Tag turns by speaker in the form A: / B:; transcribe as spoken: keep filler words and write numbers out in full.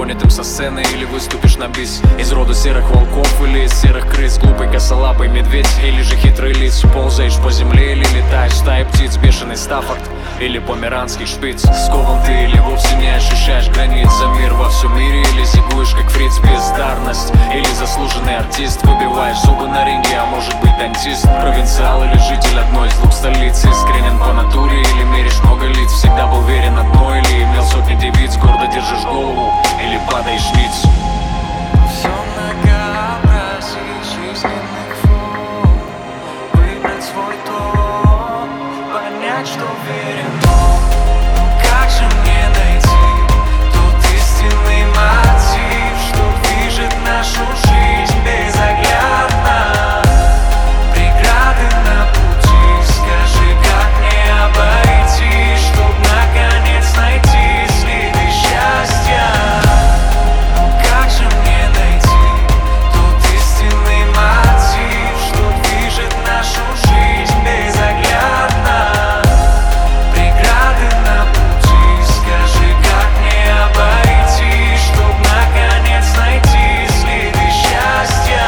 A: понятым со сцены или выступишь на бис. Из рода серых волков или из серых крыс, глупый косолапый медведь или же хитрый лис. Ползаешь по земле или летаешь в стае птиц, бешеный Стаффорд или померанский шпиц. Скован ты или вовсе не ощущаешь границ, за мир во всем мире или зигуешь как фриц. Бездарность или заслуженный артист, выбиваешь зубы на ринге, а может быть дантист. Провинциал или житель одной из двух столиц, искренен по натуре или меришь много лиц. Всегда был верен одной или имел сотни девиц, гордо держишь голову или падаешь ниц.
B: Все многообразие жизненных форм, выбрать свой тон, понять, что верен он. Как же мне найти тот истинный мотив, что движет нашу жизнь безоглядно? Преграды на пути, скажи, как мне обойти, чтоб наконец найти следы счастья? Как же мне найти тот истинный мотив, что движет нашу жизнь безоглядно? Преграды на пути, скажи, как мне обойти, чтоб наконец найти следы счастья?